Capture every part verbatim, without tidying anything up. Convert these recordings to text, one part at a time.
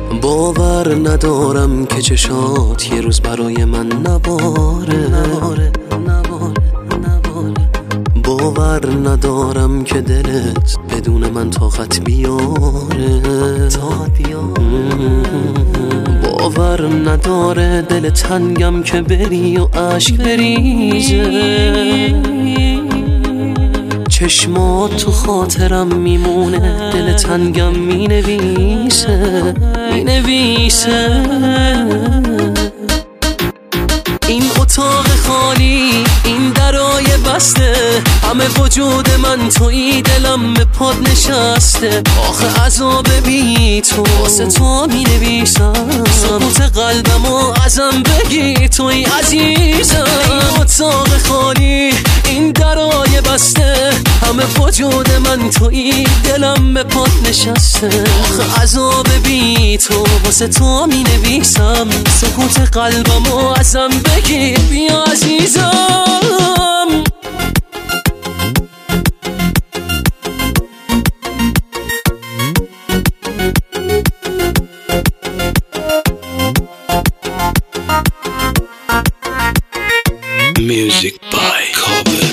باور ندارم که چشات یه روز برای من نباره نباره نباره نباره باور ندارم که دلت بدون من طاقت بیاره طاقت بیاره باور نداره دل تنگم که بری و عشق بریزه چشمات تو خاطرم میمونه دل تنگم مینویسه مینویسه این اتاق خالی این درای بسته همه وجود من توی دلم به پاد نشسته آخه عذاب بی تو واسه تو می نویسم سکوت قلبمو ازم بگی توی عزیزم این اتاق خالی این درای بسته همه وجود من توی دلم به پاد نشسته آخه عذاب بی تو واسه تو می نویسم سکوت قلبمو ازم بگی بیا عزیزم Music by Corbett.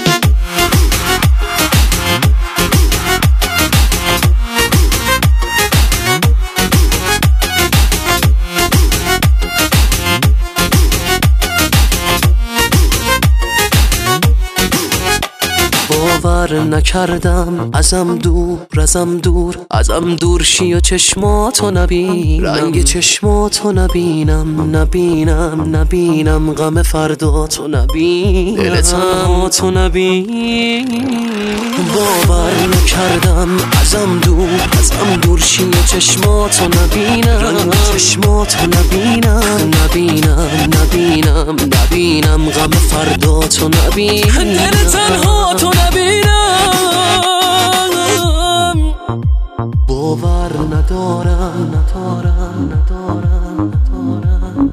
باور نکردم ازم دور ازم دور ازم دور شی و چشماتو نبینم رنگ چشماتو نبینم نبینم نبینم غم فرداتو نبینم دل تنهاتو نبینم باور نکردم ازم دور ازم دور شی و چشماتو نبینم رنگ چشماتو نبینم نبینم نبینم نبینم غم فرداتو نبینم دل تنهاتو نبینم باور ندارم ندارم ندارم ندارم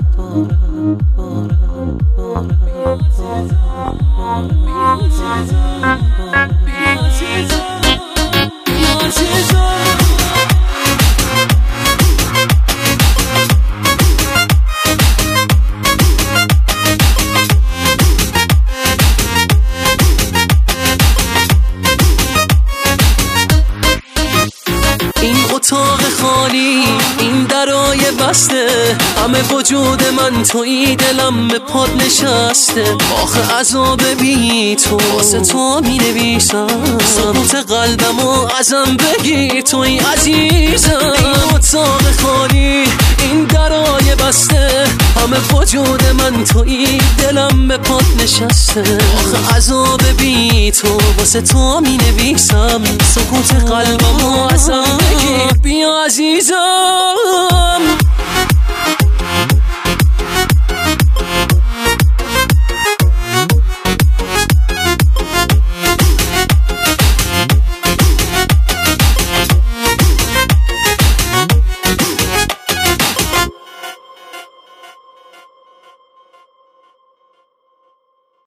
اتاق خالی این درای بسته همه وجود من توی دلم به پاد نشسته آخه عذاب بی تو واسه تو می نویسم سکوت قلبمو ازم بگی توی عزیزم این اتاق خالی این درای بسته همه وجود من توی دلم به پاد نشسته آخه عذاب بی تو واسه تو می نویسم سکوت قلبمو ازم بگی بیا عزیزم